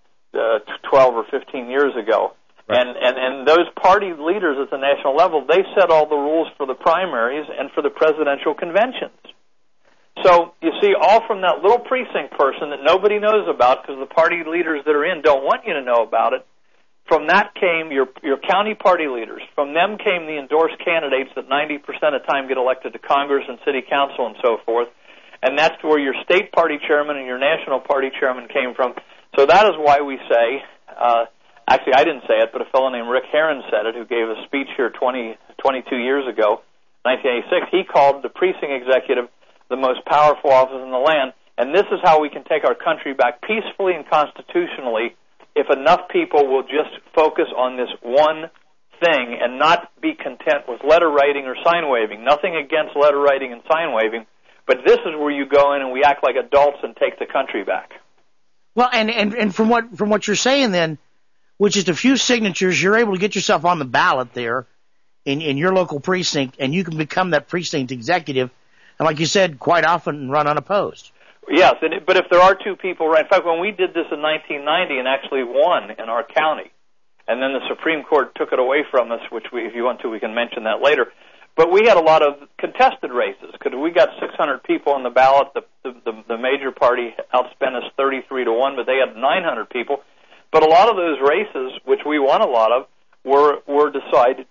12 or 15 years ago. Right. And those party leaders at the national level, they set all the rules for the primaries and for the presidential conventions. So you see, all from that little precinct person that nobody knows about because the party leaders that are in don't want you to know about it. From that came your county party leaders. From them came the endorsed candidates that 90% of the time get elected to Congress and city council and so forth. And that's where your state party chairman and your national party chairman came from. So that is why we say, actually I didn't say it, but a fellow named Rick Herron said it, who gave a speech here 22 years ago, 1986. He called the precinct executive the most powerful office in the land. And this is how we can take our country back peacefully and constitutionally if enough people will just focus on this one thing and not be content with letter writing or sign waving. Nothing against letter writing and sign waving. But this is where you go in and we act like adults and take the country back. Well, and from what you're saying then, with just a few signatures, you're able to get yourself on the ballot there in your local precinct, and you can become that precinct executive. and like you said, quite often run unopposed. Yes, but if there are two people, in fact, when we did this in 1990 and actually won in our county, and then the Supreme Court took it away from us, which if you want to, we can mention that later. But we had a lot of contested races because we got 600 people on the ballot. The major party outspent us 33-1, but they had 900 people. But a lot of those races, which we won a lot of, were decided,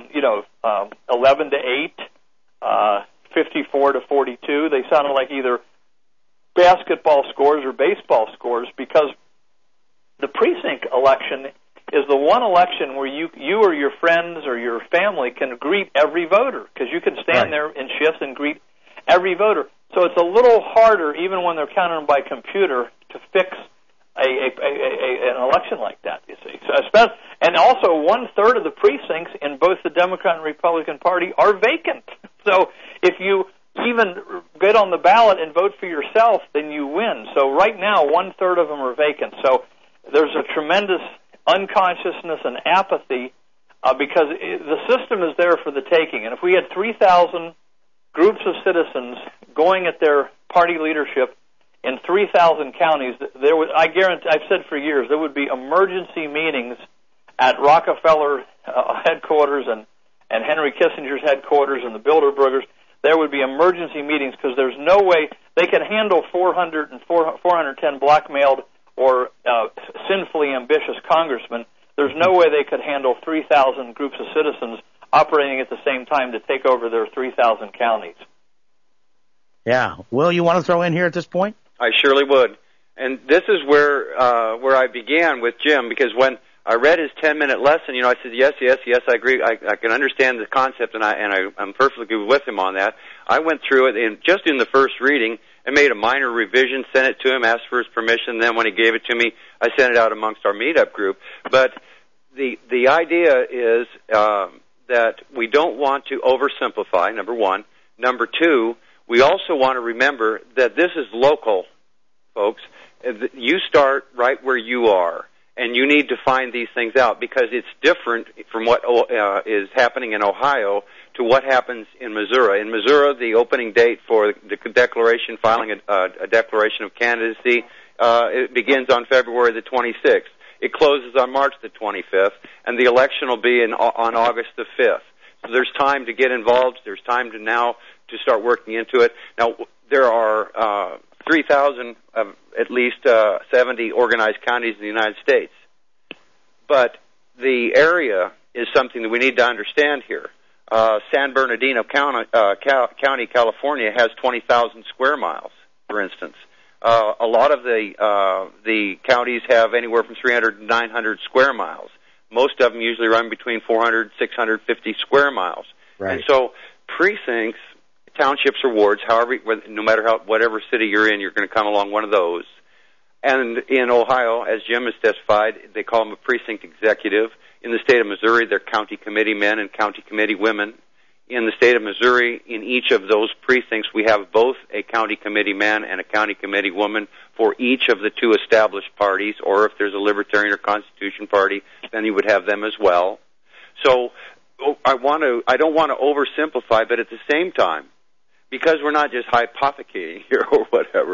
11-8, 54-42. They sounded like either basketball scores or baseball scores, because the precinct election is the one election where you or your friends or your family can greet every voter, because you can stand there in shifts and greet every voter. So it's a little harder, even when they're counting them by computer, to fix an election like that, you see. And also, 1/3 of the precincts in both the Democrat and Republican Party are vacant. So if you even get on the ballot and vote for yourself, then you win. So right now, 1/3 of them are vacant. So there's a tremendous unconsciousness and apathy because the system is there for the taking. And if we had 3,000 groups of citizens going at their party leadership in 3,000 counties, I guarantee, I've said for years, there would be emergency meetings at Rockefeller headquarters and Henry Kissinger's headquarters and the Bilderbergers. There would be emergency meetings because there's no way they can handle 410 blackmailed or sinfully ambitious congressmen. There's no way they could handle 3,000 groups of citizens operating at the same time to take over their 3,000 counties. Yeah. Will, you want to throw in here at this point? I surely would. And this is where I began with Jim, because when I read his 10-minute lesson, I said, yes, I agree. I can understand the concept, and I'm perfectly with him on that. I went through it, and just in the first reading, I made a minor revision, sent it to him, asked for his permission. Then when he gave it to me, I sent it out amongst our meetup group. But the idea is that we don't want to oversimplify, number one. Number two, we also want to remember that this is local, folks. You start right where you are, and you need to find these things out, because it's different from what is happening in Ohio to what happens in Missouri. In Missouri, the opening date for the declaration, filing a declaration of candidacy, it begins on February the 26th. It closes on March the 25th, and the election will be on August the 5th. So there's time to get involved. There's time to start working into it. Now, there are 3,000 of at least 70 organized counties in the United States. But the area is something that we need to understand here. San Bernardino County, California, has 20,000 square miles, for instance. A lot of the counties have anywhere from 300 to 900 square miles. Most of them usually run between 400 and 650 square miles. Right. And so precincts, townships or wards, no matter whatever city you're in, you're going to come along one of those. And in Ohio, as Jim has testified, they call them a precinct executive. In the state of Missouri, they're county committee men and county committee women. In the state of Missouri, in each of those precincts, we have both a county committee man and a county committee woman for each of the two established parties, or if there's a Libertarian or Constitution party, then you would have them as well. So I don't want to oversimplify, but at the same time, because we're not just hypothecating here or whatever,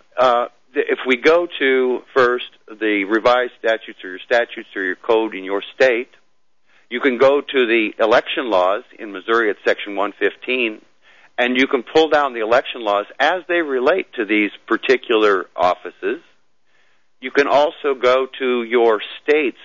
if we go to first the revised statutes or your code in your state, you can go to the election laws in Missouri at Section 115, and you can pull down the election laws as they relate to these particular offices. You can also go to your state's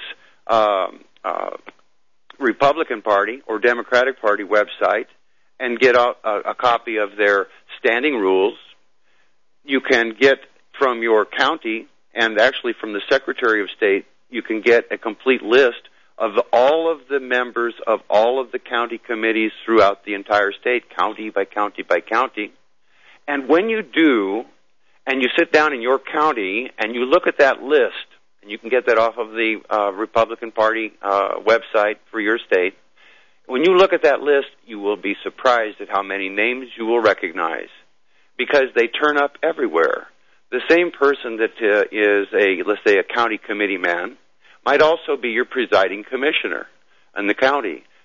Republican Party or Democratic Party website and get a copy of their standing rules. You can get from your county, and actually from the Secretary of State, you can get a complete list of all of the members of all of the county committees throughout the entire state, county by county by county. And when you do, and you sit down in your county and you look at that list, and you can get that off of the Republican Party website for your state, when you look at that list, you will be surprised at how many names you will recognize, because they turn up everywhere. The same person that is let's say, a county committee man might also be your presiding commissioner in the county.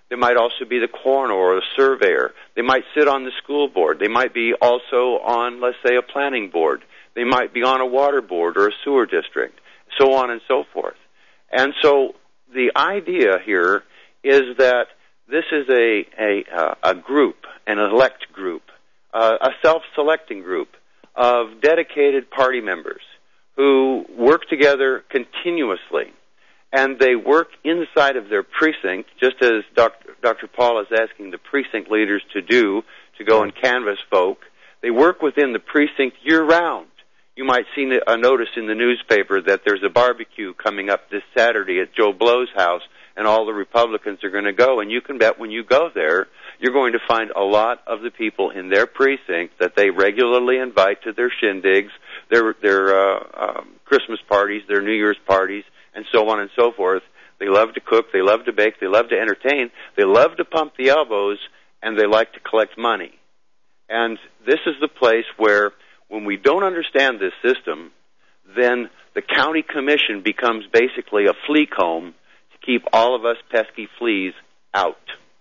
They might also be the coroner or the surveyor. They might sit on the school board. They might be also on, let's say, a planning board. They might be on a water board or a sewer district, so on and so forth. And so the idea here is that this is a group, an elect group, a self-selecting group of dedicated party members who work together continuously. And they work inside of their precinct, just as Dr. Paul is asking the precinct leaders to do, to go and canvass folk. They work within the precinct year-round. You might see a notice in the newspaper that there's a barbecue coming up this Saturday at Joe Blow's house, and all the Republicans are going to go. And you can bet when you go there, you're going to find a lot of the people in their precinct that they regularly invite to their shindigs, their Christmas parties, their New Year's parties, and so on and so forth. They love to cook, they love to bake, they love to entertain, they love to pump the elbows, and they like to collect money. And this is the place where, when we don't understand this system, then the county commission becomes basically a flea comb to keep all of us pesky fleas out.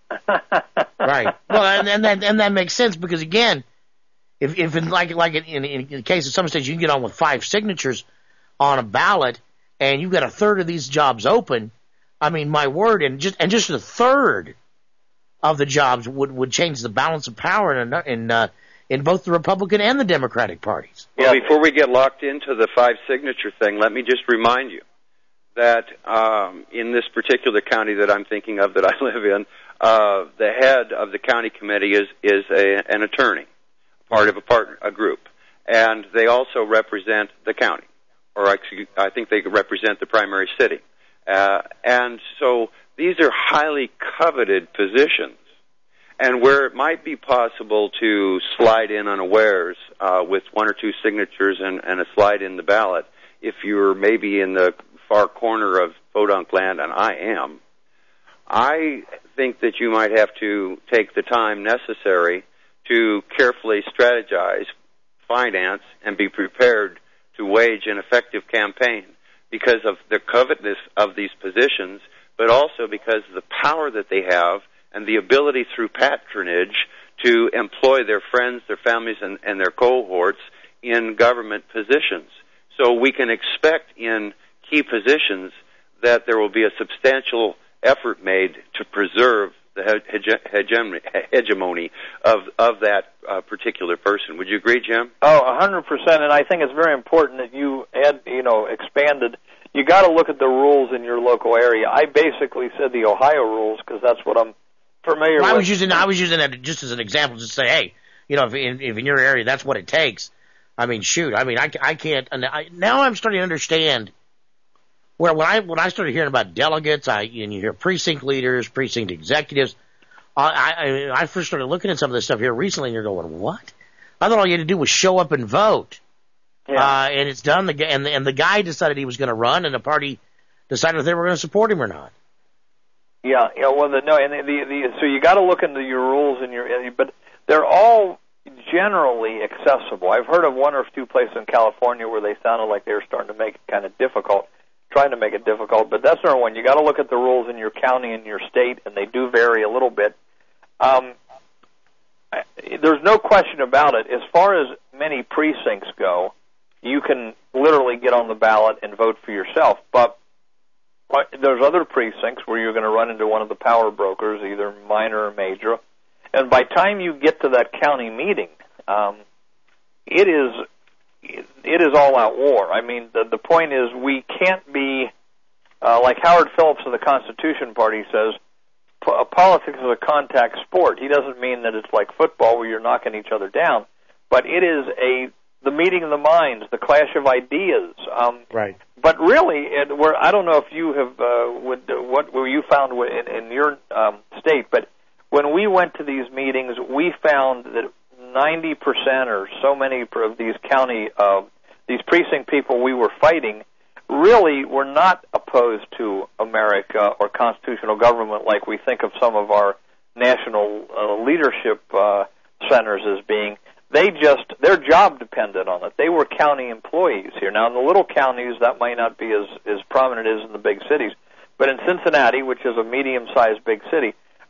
Right. Well, and that makes sense, because again, if in like in the case of some states, you can get on with 5 signatures on a ballot, and you've got a third of these jobs open. I mean, my word, and just a third of the jobs would change the balance of power in both the Republican and the Democratic parties. Well, before we get locked into the 5 signature thing, let me just remind you that in this particular county that I'm thinking of, that I live in, the head of the county committee is an attorney, part of a group, and they also represent the county, or I think they represent the primary city. And so these are highly coveted positions. And where it might be possible to slide in unawares with 1 or 2 signatures and a slide in the ballot, if you're maybe in the far corner of podunk land, and I am, I think that you might have to take the time necessary to carefully strategize, finance, and be prepared to wage an effective campaign because of the covetousness of these positions, but also because of the power that they have and the ability through patronage to employ their friends, their families, and their cohorts in government positions. So we can expect in key positions that there will be a substantial effort made to preserve the hegemony of that particular person. Would you agree, Jim? Oh, 100%, and I think it's very important that you expanded. You got to look at the rules in your local area. I basically said the Ohio rules because that's what I'm familiar with. I was using that just as an example to say, hey, if in your area that's what it takes. I mean, shoot. I mean, I can't. Now I'm starting to understand. When I started hearing about delegates, and you hear precinct leaders, precinct executives, I first started looking at some of this stuff here recently, and you're going, what? I thought all you had to do was show up and vote. Yeah. And it's done. And the guy decided he was going to run, and the party decided if they were going to support him or not. Yeah. Well, so you got to look into your rules in your area, but they're all generally accessible. I've heard of 1 or 2 places in California where they sounded like they were starting to make it kind of difficult. Trying to make it difficult, but that's number one. You got to look at the rules in your county and your state, and they do vary a little bit. There's no question about it. As far as many precincts go, you can literally get on the ballot and vote for yourself. But there's other precincts where you're going to run into one of the power brokers, either minor or major. And by the time you get to that county meeting, it is all-out war. I mean, the point is we can't be, like Howard Phillips of the Constitution Party says, politics is a contact sport. He doesn't mean that it's like football where you're knocking each other down, but it is the meeting of the minds, the clash of ideas. Right. But really, I don't know if you have what you found in your state, but when we went to these meetings, we found that 90% or so many of these county, these precinct people we were fighting really were not opposed to America or constitutional government like we think of some of our national leadership centers as being. Their job depended on it. They were county employees here. Now, in the little counties, that might not be as prominent as in the big cities. But in Cincinnati, which is a medium-sized big city,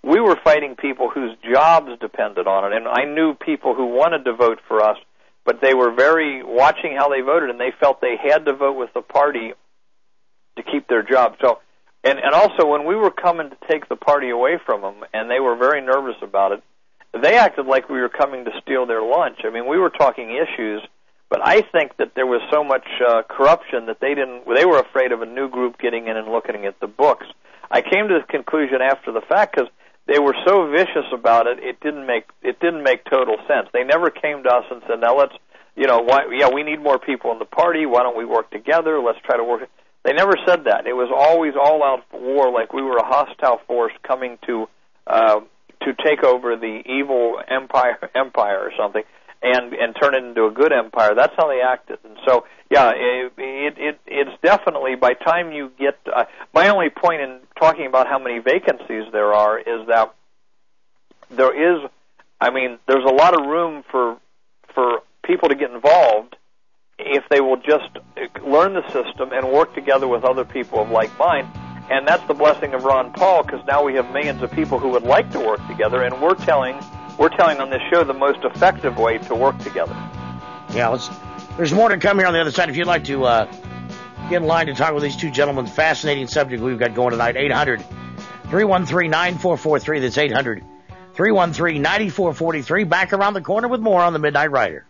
we were fighting people whose jobs depended on it. And I knew people who wanted to vote for us, but they were very watching how they voted, and they felt they had to vote with the party to keep their job. So, and also when we were coming to take the party away from them, and they were very nervous about it, they acted like we were coming to steal their lunch. I mean, we were talking issues, but I think that there was so much corruption that they were afraid of a new group getting in and looking at the books. I came to the conclusion after the fact, because they were so vicious about it, it didn't make total sense. They never came to us and said, now let's, we need more people in the party, why don't we work together, let's try to work. They never said that. It was always all-out war, like we were a hostile force coming to take over the evil empire or something, and turn it into a good empire. That's how they acted. And so, yeah, it's definitely, by time you get, my only point in talking about how many vacancies there are is that there's a lot of room for people to get involved if they will just learn the system and work together with other people of like mind. And that's the blessing of Ron Paul, because now we have millions of people who would like to work together, and we're telling on this show the most effective way to work together. Yeah, there's more to come here on the other side. If you'd like to get in line to talk with these two gentlemen, fascinating subject we've got going tonight, 800-313-9443. That's 800-313-9443. Back around the corner with more on the Midnight Rider.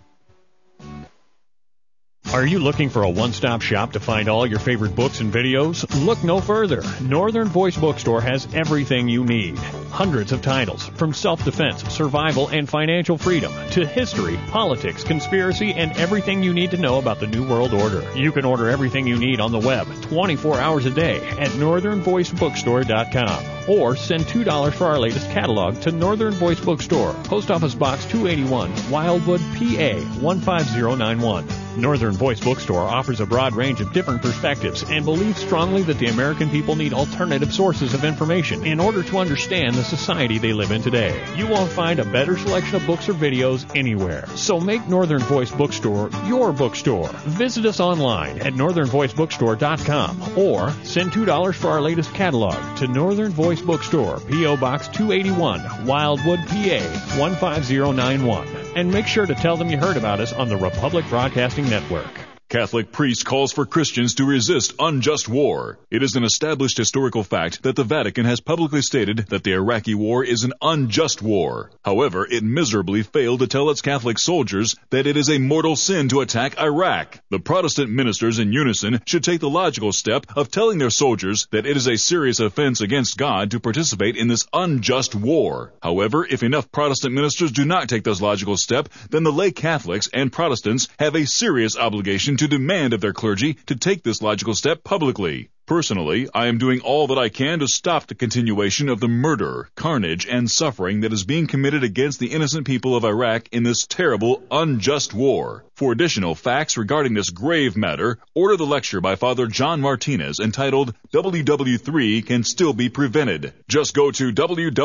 Are you looking for a one-stop shop to find all your favorite books and videos? Look no further. Northern Voice Bookstore has everything you need. Hundreds of titles, from self-defense, survival, and financial freedom, to history, politics, conspiracy, and everything you need to know about the New World Order. You can order everything you need on the web 24 hours a day at northernvoicebookstore.com. Or send $2 for our latest catalog to Northern Voice Bookstore, Post Office Box 281, Wildwood, PA 15091. Northern Voice Bookstore offers a broad range of different perspectives and believes strongly that the American people need alternative sources of information in order to understand the society they live in today. You won't find a better selection of books or videos anywhere. So make Northern Voice Bookstore your bookstore. Visit us online at northernvoicebookstore.com or send $2 for our latest catalog to Northern Voice Bookstore, P.O. Box 281, Wildwood, PA 15091. And make sure to tell them you heard about us on the Republic Broadcasting Network. Catholic priest calls for Christians to resist unjust war. It is an established historical fact that the Vatican has publicly stated that the Iraqi war is an unjust war. However, it miserably failed to tell its Catholic soldiers that it is a mortal sin to attack Iraq. The Protestant ministers in unison should take the logical step of telling their soldiers that it is a serious offense against God to participate in this unjust war. However, if enough Protestant ministers do not take this logical step, then the lay Catholics and Protestants have a serious obligation to demand of their clergy to take this logical step publicly. Personally, I am doing all that I can to stop the continuation of the murder, carnage, and suffering that is being committed against the innocent people of Iraq in this terrible, unjust war. For additional facts regarding this grave matter, order the lecture by Father John Martinez entitled WW3 Can Still Be Prevented. Just go to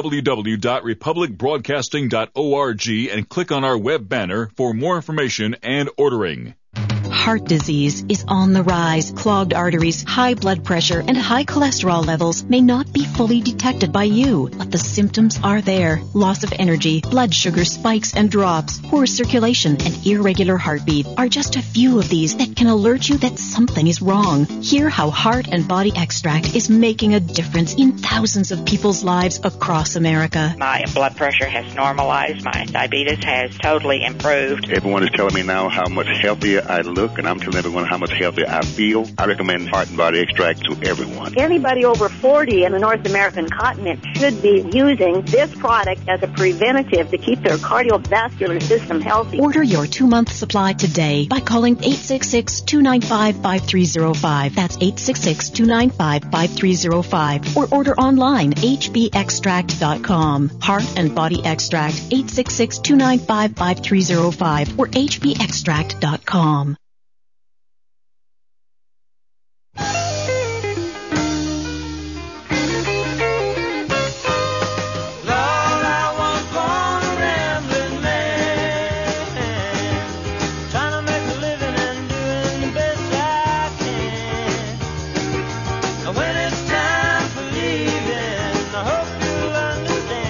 www.republicbroadcasting.org and click on our web banner for more information and ordering. Heart disease is on the rise. Clogged arteries, high blood pressure, and high cholesterol levels may not be fully detected by you, but the symptoms are there. Loss of energy, blood sugar spikes and drops, poor circulation, and irregular heartbeat are just a few of these that can alert you that something is wrong. Hear how Heart and Body Extract is making a difference in thousands of people's lives across America. My blood pressure has normalized. My diabetes has totally improved. Everyone is telling me now how much healthier I look, and I'm telling everyone how much healthier I feel. I recommend Heart and Body Extract to everyone. Anybody over 40 in the North American continent should be using this product as a preventative to keep their cardiovascular system healthy. Order your 2-month supply today by calling 866-295-5305. That's 866-295-5305. Or order online, hbextract.com. Heart and Body Extract, 866-295-5305 or hbextract.com. When it's time for leaving, I hope you'll understand.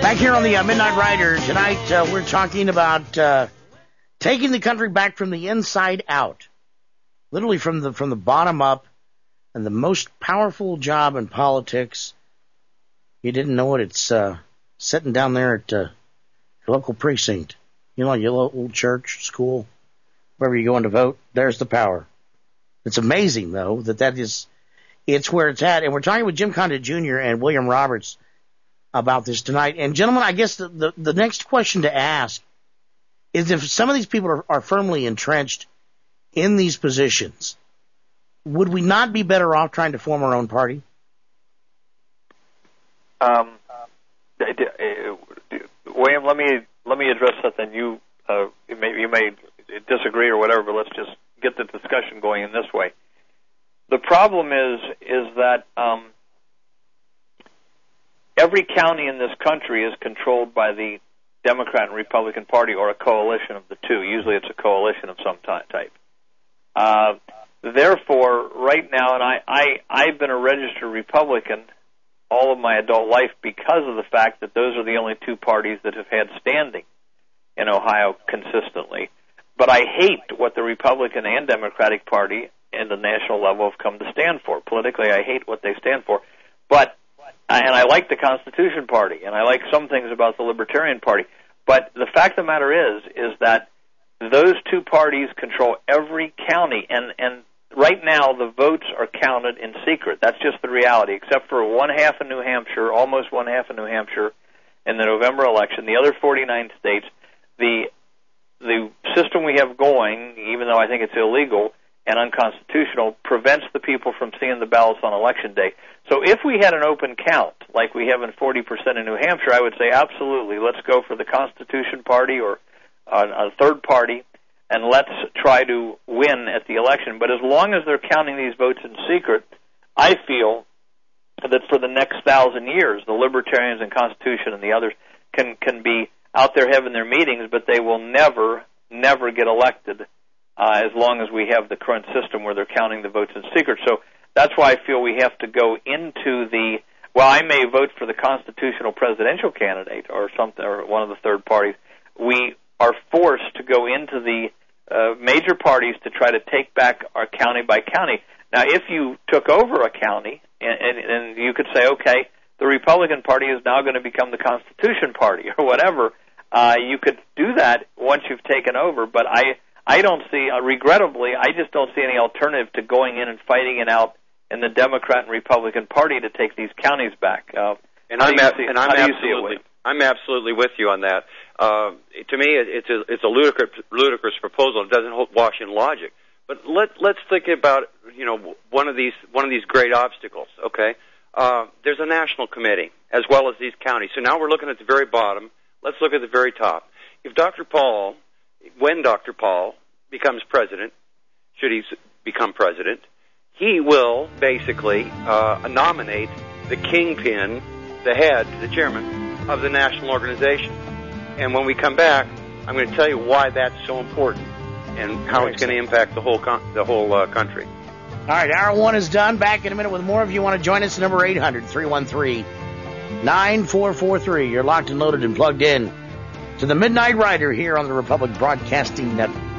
Back here on the Midnight Rider tonight, we're talking about taking the country back from the inside out, literally from the bottom up, and the most powerful job in politics. You didn't know it. It's sitting down there at your local precinct, your local church, school, wherever you're going to vote. There's the power. It's amazing, though, it's where it's at. And we're talking with Jim Condit Jr. and William Roberts about this tonight. And gentlemen, I guess the next question to ask is, if some of these people are firmly entrenched in these positions, would we not be better off trying to form our own party? William, let me address something. You may disagree or whatever, but let's just get the discussion going in this way. The problem is that every county in this country is controlled by the Democrat and Republican Party, or a coalition of the two. Usually it's a coalition of some type. Therefore, right now, and I've been a registered Republican all of my adult life because of the fact that those are the only two parties that have had standing in Ohio consistently. But I hate what the Republican and Democratic Party and the national level have come to stand for. Politically, I hate what they stand for. And I like the Constitution Party, and I like some things about the Libertarian Party. But the fact of the matter is that those two parties control every county, and right now the votes are counted in secret. That's just the reality, except for one half of New Hampshire, almost one half of New Hampshire in the November election. The other 49 states, the system we have going, even though I think it's illegal and unconstitutional, prevents the people from seeing the ballots on Election Day. So if we had an open count, like we have in 40% in New Hampshire, I would say absolutely, let's go for the Constitution Party or a third party, and let's try to win at the election. But as long as they're counting these votes in secret, I feel that for the next 1,000 years, the Libertarians and Constitution and the others can be out there having their meetings, but they will never get elected as long as we have the current system where they're counting the votes in secret. So that's why I feel we have to go into I may vote for the constitutional presidential candidate or something, or one of the third parties. We are forced to go into the major parties to try to take back our county by county. Now, if you took over a county, and you could say, okay, the Republican Party is now going to become the Constitution Party or whatever, you could do that once you've taken over, but I don't see, regrettably, I just don't see any alternative to going in and fighting it out in the Democrat and Republican Party to take these counties back. I'm absolutely with you on that. To me, it's a ludicrous proposal. It doesn't wash in logic. But let's think about one of these great obstacles. Okay, there's a national committee as well as these counties. So now we're looking at the very bottom. Let's look at the very top. When Dr. Paul becomes president, should he become president, he will basically nominate the kingpin, the head, the chairman of the national organization. And when we come back, I'm going to tell you why that's so important and how it's going to impact the whole country. All right, hour one is done. Back in a minute with more. If you want to join us, number 800-313-9443. You're locked and loaded and plugged in to the Midnight Rider here on the Republic Broadcasting Network.